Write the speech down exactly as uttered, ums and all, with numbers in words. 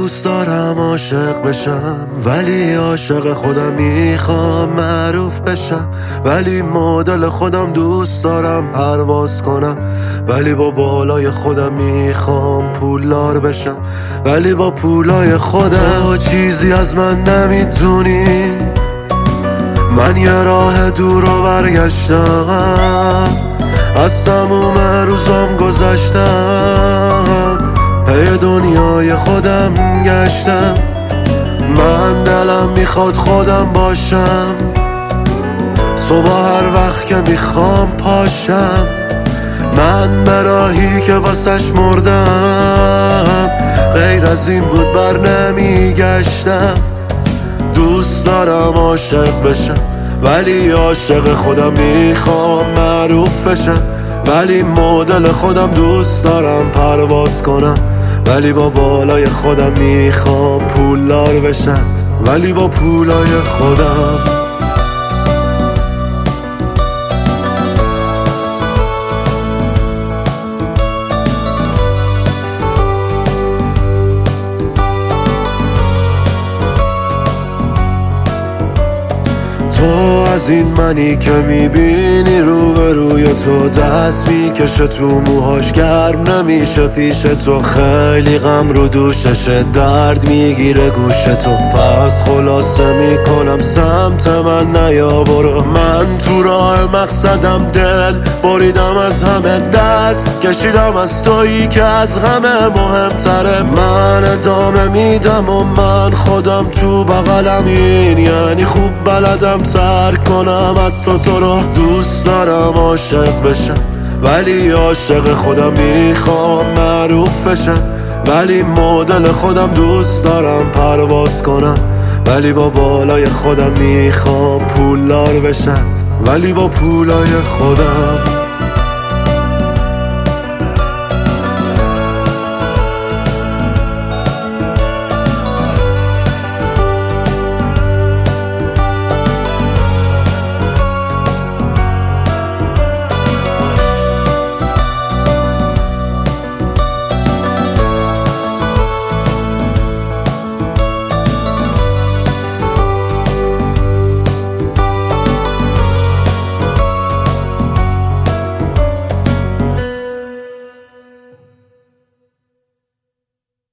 دوست دارم عاشق بشم، ولی عاشق خودم میخوام معروف بشم. ولی مدل خودم دوست دارم پرواز کنم، ولی با بالای خودم میخوام پولدار بشم. ولی با پولای خودم چیزی از من نمیتونی. من یه راه دور رو برگشتم، از تموم روزام گذشتم، پی دنیای خودم گشتم. من دلم میخواد خودم باشم، صبح هر وقت که میخوام پاشم. من به راهی که واسش مردم، غیر از این بود بر نمیگشتم. دوست دارم عاشق بشم، ولی عاشق خودم میخوام معروف بشم. ولی مدل خودم دوست دارم پرواز کنم، ولی با بالای خودم میخوام پولدار بشم. ولی با پولای خودم تو از این منی که میبینی رو به روی تو دست میکشه تو موهاش، گرم نمیشه پیش تو، خیلی غم رو دوششه، درد میگیره گوش تو. پس خلاصه میکنم سمت من نیا برو، من تو راه مقصدم دل بریدم، از همه دست کشیدم از تویی که از غم مهمتره. من ادامه میدم و من خودم تو بغلم، این یعنی خوب بلدم ترک کنم از تو. تو رو دوست دارم عاشق بشم، ولی عاشق خودم میخوام معروف بشم. ولی مدل خودم دوست دارم پرواز کنم، ولی با بالای خودم میخوام پولدار بشم. ولی با پولای خودم